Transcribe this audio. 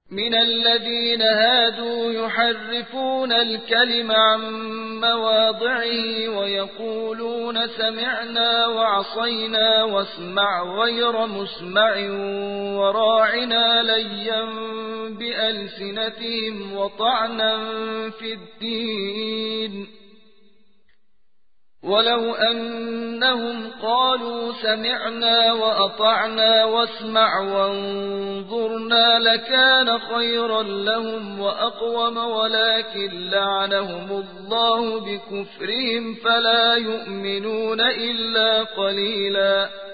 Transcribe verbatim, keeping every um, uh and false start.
من الذين هادوا يحرفون الكلم عن مواضعه ويقولون سمعنا وعصينا واسمع غير مسمع وراعنا ليا بألسنتهم وطعنا في الدين ولو أنهم قالوا سمعنا وأطعنا واسمع وانظرنا لكان خيرا لهم وأقوم ولكن لعنهم الله بكفرهم فلا يؤمنون إلا قليلا.